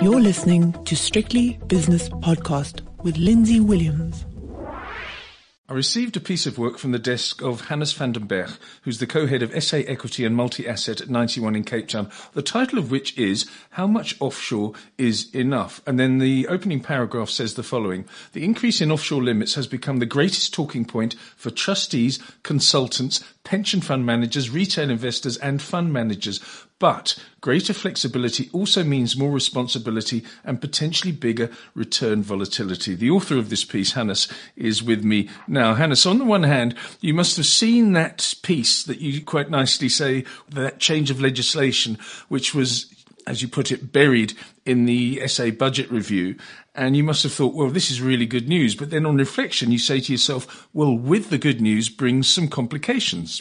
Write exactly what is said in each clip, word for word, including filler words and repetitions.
You're listening to Strictly Business Podcast with Lindsay Williams. I received a piece of work from the desk of Hannes van den Berg, who's the co-head of S A Equity and Multi-Asset at ninety one in Cape Town, the title of which is How Much Offshore is Enough? And then the opening paragraph says the following: the increase in offshore limits has become the greatest talking point for trustees, consultants, pension fund managers, retail investors and fund managers. But greater flexibility also means more responsibility and potentially bigger return volatility. The author of this piece, Hannes, is with me now. Hannes, on the one hand, you must have seen that piece that you quite nicely say, that change of legislation, which was, as you put it, buried in the S A budget review. And you must have thought, well, this is really good news. But then on reflection, you say to yourself, well, with the good news brings some complications.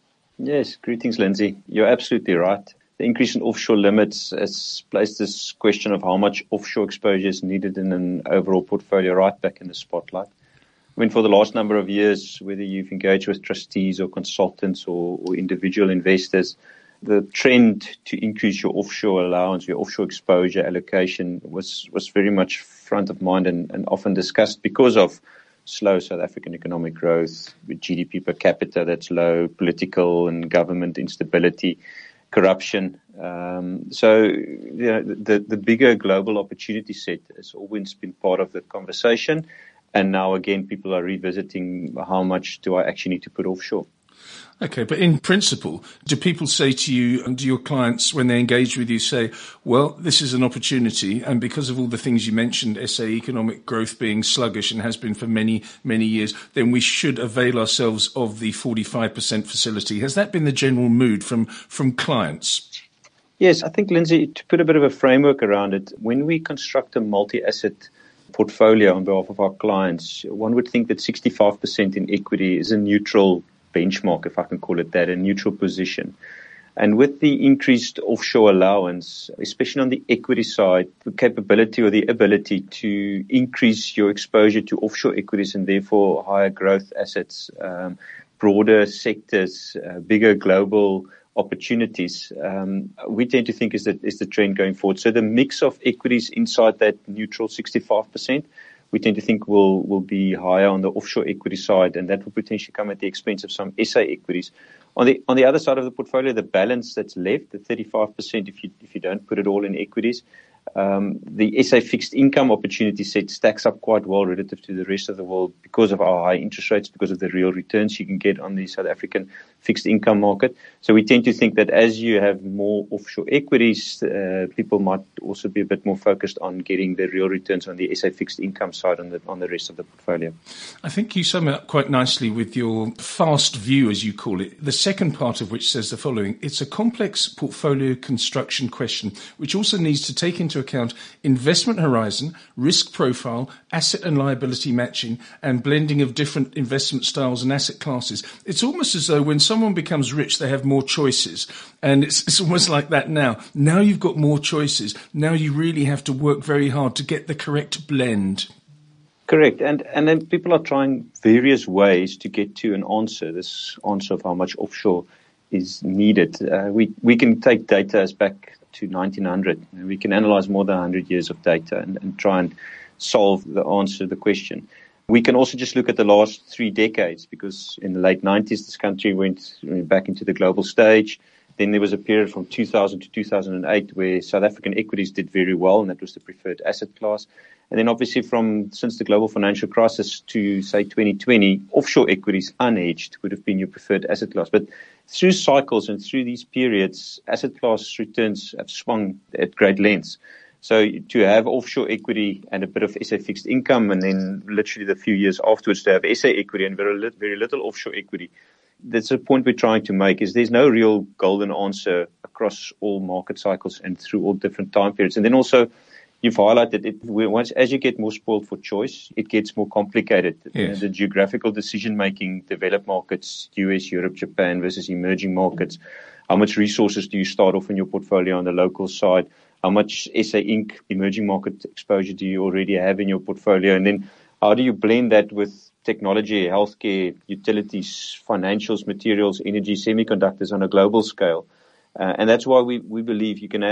Yes, greetings, Lindsay. You're absolutely right. The increase in offshore limits has placed this question of how much offshore exposure is needed in an overall portfolio right back in the spotlight. I mean, for the last number of years, whether you've engaged with trustees or consultants or, or individual investors, the trend to increase your offshore allowance, your offshore exposure allocation was, was very much front of mind and, and often discussed because of slow South African economic growth, with G D P per capita that's low, political and government instability, corruption. Um, so, you know, the, the bigger global opportunity set has always been part of the conversation. And now, again, people are revisiting how much do I actually need to put offshore. Okay, but in principle, do people say to you and do your clients when they engage with you say, well, this is an opportunity, and because of all the things you mentioned, S A economic growth being sluggish and has been for many, many years, then we should avail ourselves of the forty-five percent facility. Has that been the general mood from, from clients? Yes, I think, Lindsay, to put a bit of a framework around it, when we construct a multi-asset portfolio on behalf of our clients, one would think that sixty-five percent in equity is a neutral benchmark, if I can call it that, a neutral position. And with the increased offshore allowance, especially on the equity side, the capability or the ability to increase your exposure to offshore equities and therefore higher growth assets, um, broader sectors, uh, bigger global opportunities, um, we tend to think is that is the trend going forward. So the mix of equities inside that neutral sixty-five percent, we tend to think will will be higher on the offshore equity side, and that will potentially come at the expense of some S A equities. On the on the other side of the portfolio, the balance that's left, the thirty-five percent, if you if you don't put it all in equities, um, the S A fixed income opportunity set stacks up quite well relative to the rest of the world because of our high interest rates, because of the real returns you can get on the South African fixed income market. So we tend to think that as you have more offshore equities, uh, people might also be a bit more focused on getting the real returns on the S A fixed income side on the on the rest of the portfolio. I think you sum it up quite nicely with your fast view, as you call it, the second part of which says the following: it's a complex portfolio construction question, which also needs to take into account investment horizon, risk profile, asset and liability matching, and blending of different investment styles and asset classes. It's almost as though when someone becomes rich, they have more choices. And it's, it's almost like that now. Now you've got more choices. Now you really have to work very hard to get the correct blend. Correct. And and then people are trying various ways to get to an answer, this answer of how much offshore is needed. Uh, we, we can take data as back to nineteen hundred. We can analyze more than one hundred years of data and, and try and solve the answer to the question. We can also just look at the last three decades, because in the late nineties, this country went back into the global stage. Then there was a period from two thousand to two thousand eight where South African equities did very well, and that was the preferred asset class. And then obviously from since the global financial crisis to, say, twenty twenty, offshore equities unhedged would have been your preferred asset class. But through cycles and through these periods, asset class returns have swung at great lengths. So to have offshore equity and a bit of S A fixed income, and then literally the few years afterwards to have S A equity and very little, very little offshore equity, that's a point we're trying to make, is there's no real golden answer across all market cycles and through all different time periods. And then also, you've highlighted it, once as you get more spoiled for choice, it gets more complicated. Yes. You know, the geographical decision-making, developed markets, U S, Europe, Japan versus emerging markets. How much resources do you start off in your portfolio on the local side? How much S A Inc emerging market exposure do you already have in your portfolio? And then how do you blend that with technology, healthcare, utilities, financials, materials, energy, semiconductors on a global scale? Uh, and that's why we, we believe you can have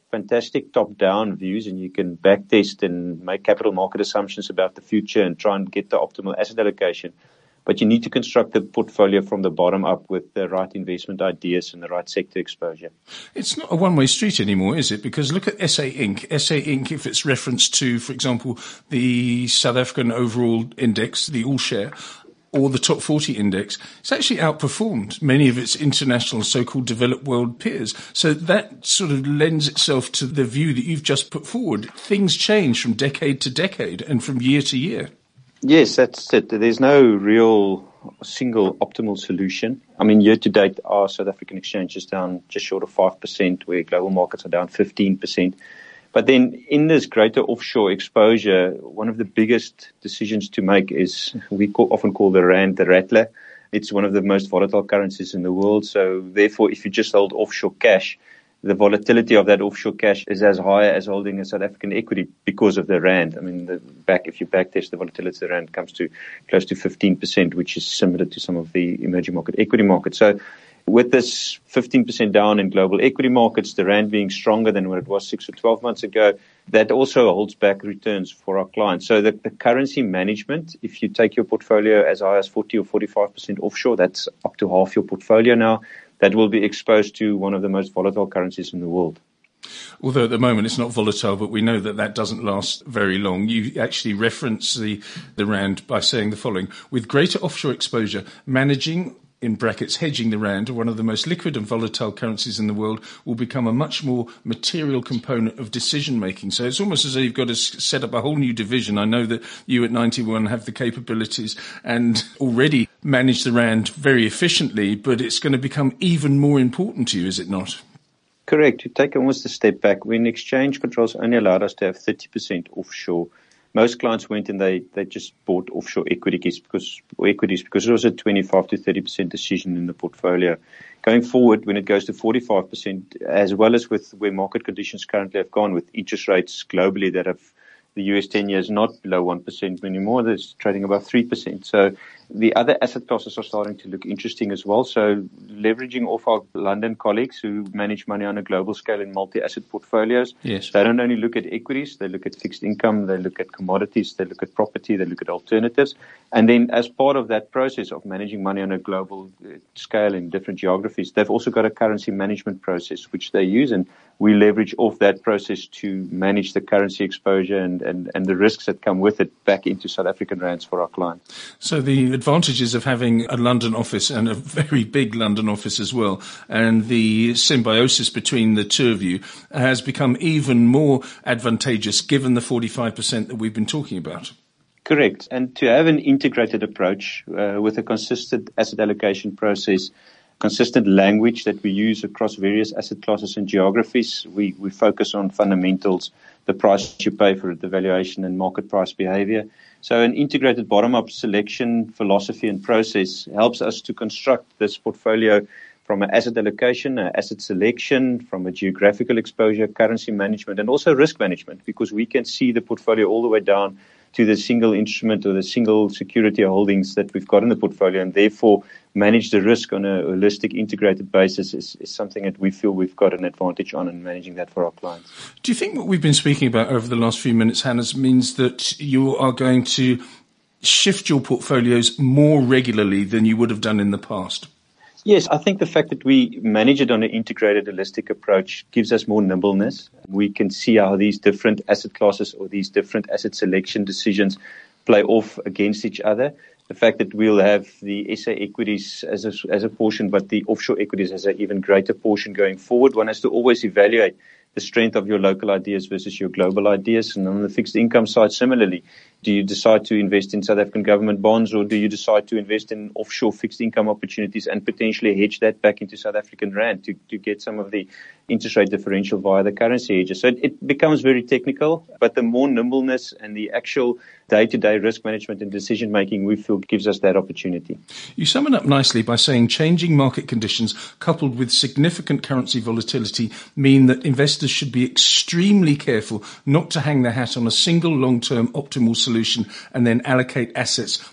fantastic top-down views, and you can backtest and make capital market assumptions about the future and try and get the optimal asset allocation. But you need to construct the portfolio from the bottom up with the right investment ideas and the right sector exposure. It's not a one-way street anymore, is it? Because look at S A Inc. S A Inc, if it's referenced to, for example, the South African overall index, the all-share, or the top forty index, it's actually outperformed many of its international so-called developed world peers. So that sort of lends itself to the view that you've just put forward. Things change from decade to decade and from year to year. Yes, that's it. There's no real single optimal solution. I mean, year to date, our South African exchange is down just short of five percent, where global markets are down fifteen percent. But then in this greater offshore exposure, one of the biggest decisions to make is, we call, often call the rand the rattler. It's one of the most volatile currencies in the world. So therefore, if you just hold offshore cash, the volatility of that offshore cash is as high as holding a South African equity because of the rand. I mean, the back, if you backtest the volatility of the rand, comes to close to fifteen percent, which is similar to some of the emerging market equity markets. So with this fifteen percent down in global equity markets, the rand being stronger than what it was six or twelve months ago, that also holds back returns for our clients. So the, the currency management, if you take your portfolio as high as forty or forty-five percent offshore, that's up to half your portfolio now. That will be exposed to one of the most volatile currencies in the world. Although at the moment it's not volatile, but we know that that doesn't last very long. You actually reference the, the rand by saying the following: with greater offshore exposure, managing, in brackets, hedging the rand, one of the most liquid and volatile currencies in the world, will become a much more material component of decision-making. So it's almost as though you've got to set up a whole new division. I know that you at ninety-one have the capabilities and already manage the rand very efficiently, but it's going to become even more important to you, is it not? Correct. To take almost a step back, when exchange controls only allowed us to have thirty percent offshore, most clients went and they, they just bought offshore equities because, or equities because it was a twenty-five to thirty percent decision in the portfolio. Going forward, when it goes to forty-five percent, as well as with where market conditions currently have gone, with interest rates globally that have, the U S ten years not below one percent anymore, it's trading above three percent. So the other asset classes are starting to look interesting as well. So leveraging off our London colleagues who manage money on a global scale in multi-asset portfolios. Yes. They don't only look at equities, they look at fixed income, they look at commodities, they look at property, they look at alternatives. And then as part of that process of managing money on a global scale in different geographies, they've also got a currency management process which they use, and we leverage off that process to manage the currency exposure and, and, and the risks that come with it back into South African rands for our clients. So the advantages of having a London office and a very big London office as well, and the symbiosis between the two of you, has become even more advantageous given the forty-five percent that we've been talking about. Correct. And to have an integrated approach uh, with a consistent asset allocation process, consistent language that we use across various asset classes and geographies. We, we focus on fundamentals, the price you pay for it, the valuation and market price behavior. So an integrated bottom-up selection philosophy and process helps us to construct this portfolio from an asset allocation, an asset selection, from a geographical exposure, currency management, and also risk management, because we can see the portfolio all the way down to the single instrument or the single security holdings that we've got in the portfolio, and therefore manage the risk on a holistic, integrated basis is, is something that we feel we've got an advantage on in managing that for our clients. Do you think what we've been speaking about over the last few minutes, Hannes, means that you are going to shift your portfolios more regularly than you would have done in the past? Yes, I think the fact that we manage it on an integrated, holistic approach gives us more nimbleness. We can see how these different asset classes or these different asset selection decisions play off against each other. The fact that we'll have the S A equities as a, as a portion, but the offshore equities as an even greater portion going forward. One has to always evaluate the strength of your local ideas versus your global ideas. And on the fixed income side, similarly, do you decide to invest in South African government bonds, or do you decide to invest in offshore fixed income opportunities and potentially hedge that back into South African rand to, to get some of the interest rate differential via the currency hedges? So it, it becomes very technical, but the more nimbleness and the actual day-to-day risk management and decision-making we feel gives us that opportunity. You sum it up nicely by saying changing market conditions coupled with significant currency volatility mean that investors should be extremely careful not to hang their hat on a single long-term optimal solution and then allocate assets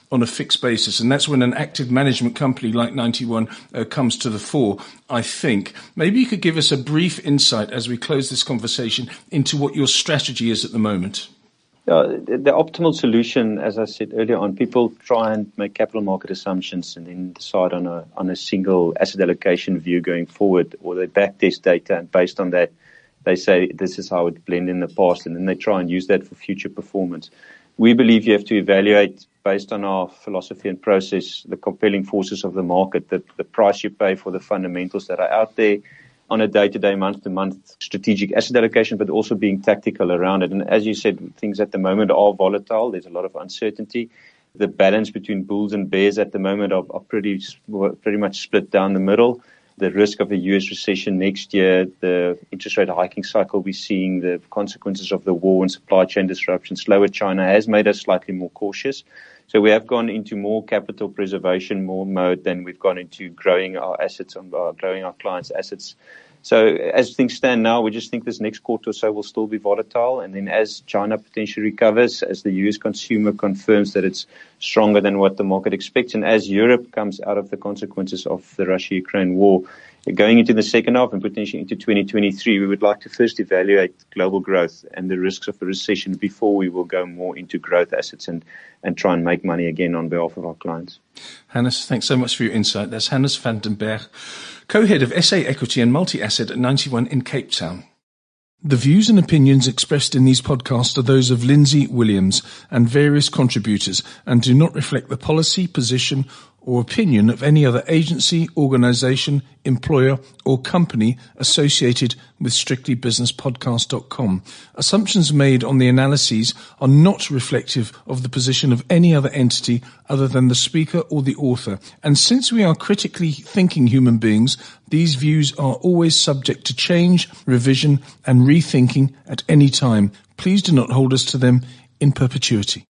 on a fixed basis. And that's when an active management company like ninety one uh, comes to the fore, I think. Maybe you could give us a brief insight as we close this conversation into what your strategy is at the moment. Uh, the, the optimal solution, as I said earlier on, people try and make capital market assumptions and then decide on a on a single asset allocation view going forward, or they backtest data, and based on that, they say this is how it blended in the past, and then they try and use that for future performance. We believe you have to evaluate, based on our philosophy and process, the compelling forces of the market, the, the price you pay for the fundamentals that are out there, on a day-to-day, month-to-month strategic asset allocation, but also being tactical around it. And as you said, things at the moment are volatile. There's a lot of uncertainty. The balance between bulls and bears at the moment are, are pretty pretty much split down the middle. The risk of a U S recession next year, the interest rate hiking cycle we're seeing, the consequences of the war and supply chain disruption, slower China has made us slightly more cautious. So we have gone into more capital preservation, more mode than we've gone into growing our assets, and uh, growing our clients' assets. So as things stand now, we just think this next quarter or so will still be volatile. And then as China potentially recovers, as the U S consumer confirms that it's stronger than what the market expects, and as Europe comes out of the consequences of the Russia-Ukraine war, going into the second half and potentially into twenty twenty-three, we would like to first evaluate global growth and the risks of a recession before we will go more into growth assets and, and try and make money again on behalf of our clients. Hannes, thanks so much for your insight. That's Hannes van den Berg, co-head of S A Equity and Multi-Asset at ninety one in Cape Town. The views and opinions expressed in these podcasts are those of Lindsay Williams and various contributors and do not reflect the policy, position, or opinion of any other agency, organisation, employer, or company associated with strictly business podcast dot com. Assumptions made on the analyses are not reflective of the position of any other entity other than the speaker or the author. And since we are critically thinking human beings, these views are always subject to change, revision, and rethinking at any time. Please do not hold us to them in perpetuity.